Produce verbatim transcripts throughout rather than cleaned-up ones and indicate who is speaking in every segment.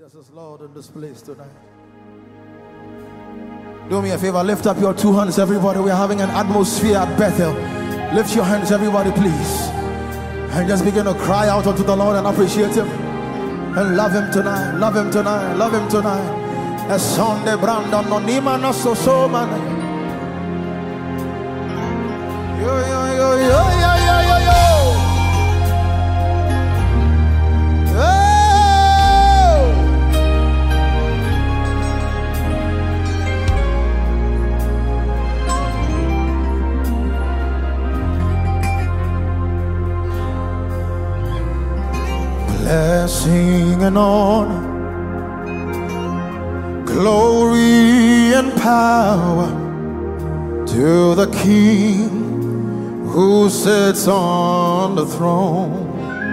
Speaker 1: Jesus is Lord in this place tonight. Do me a favor, lift up your two hands, everybody. We're having an atmosphere at Bethel. Lift your hands, everybody, please. And just begin to cry out unto the Lord and appreciate Him. And love Him tonight, love Him tonight, love Him tonight. A son de Brandon, no Nima, no so so man. Yo, yo, yo, yo, yo, yo, yo, yo. Blessing and honor, glory and power to the King who sits on the throne.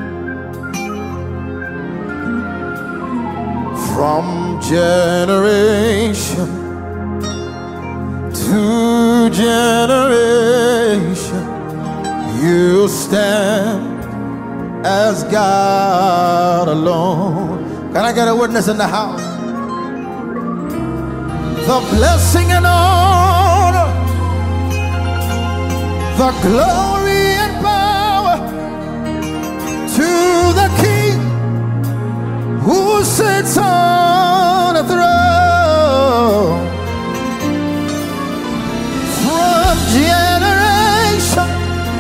Speaker 1: From generation to generation, you stand as God alone. Can I get a witness in the house? The blessing and honor, the glory and power to the King who sits on the throne. From generation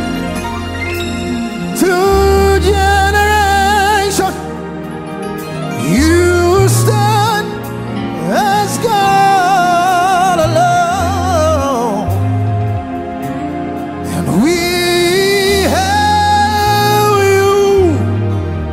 Speaker 1: to generation, you stand as God alone, and we hail you,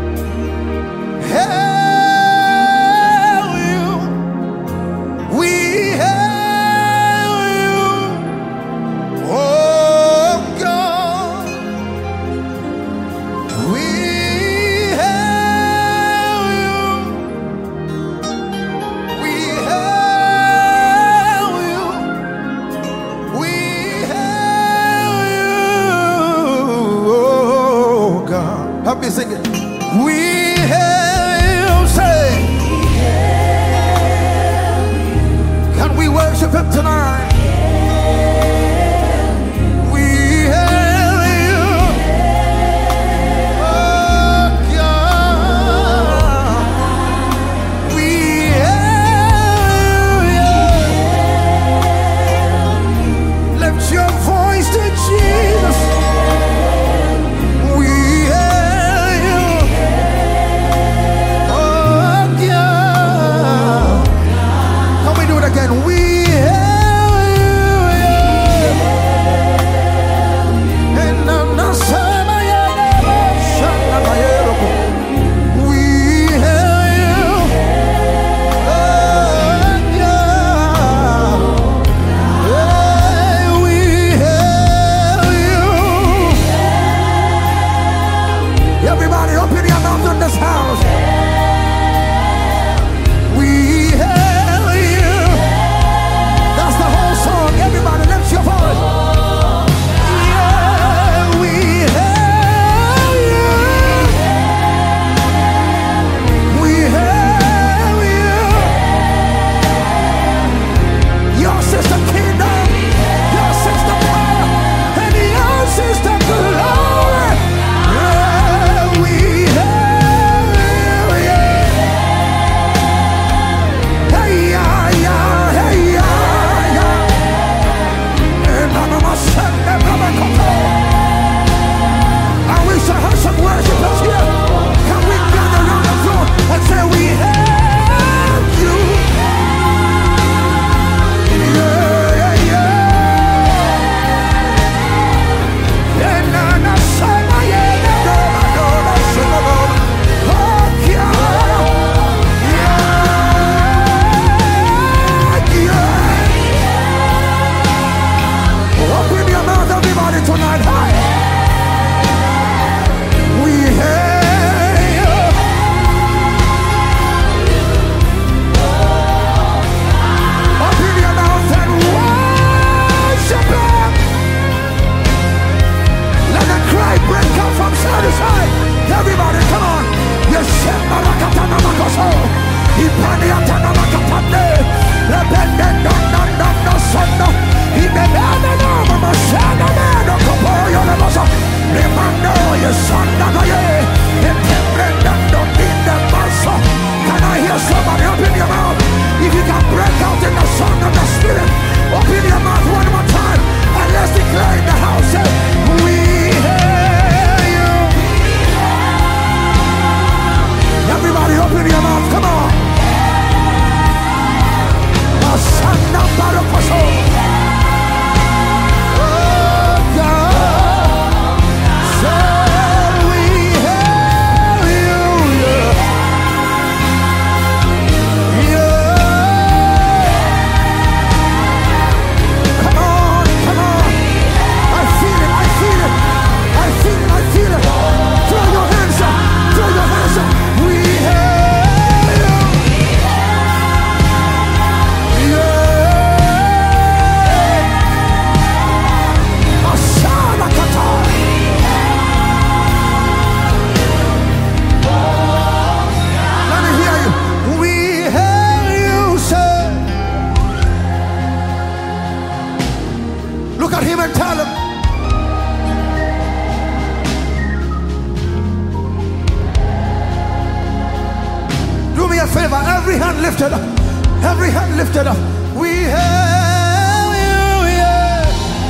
Speaker 1: favor. Every hand lifted up. Every hand lifted up. We hail you, yeah.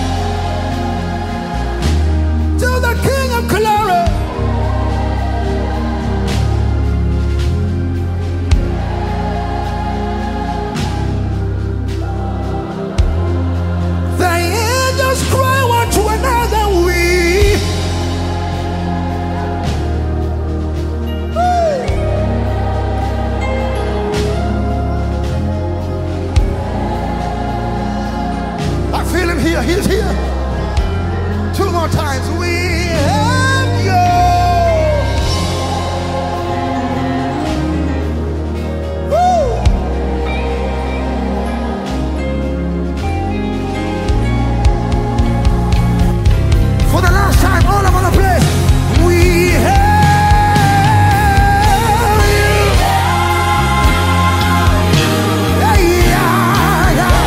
Speaker 1: To the King of glory. The angels cry one to another. We Here, he's here. Two more times. We have you. Woo. For the last time, all I'm gonna play. We have you. Yeah, yeah, yeah.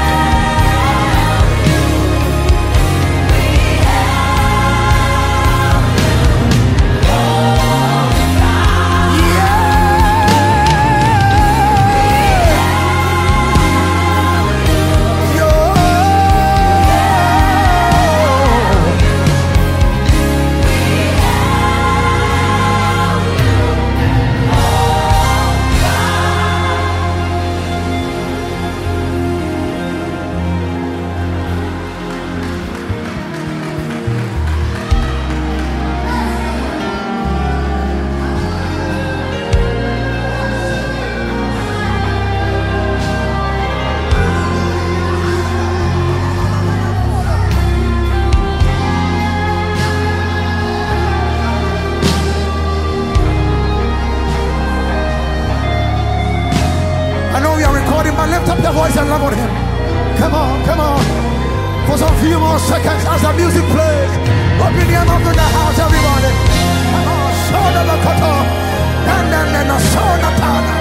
Speaker 1: Lift up your voice and love on him. Come on, come on. For some few more seconds as the music plays. Open your mouth in the house, everybody. Come on, show them the cutter. And then then the show the tana.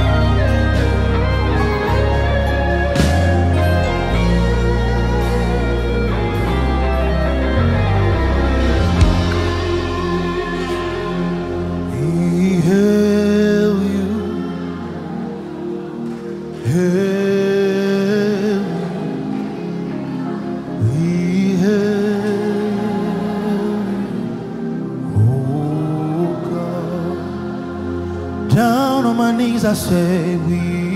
Speaker 1: We hail you. Hail. Down on my knees I say we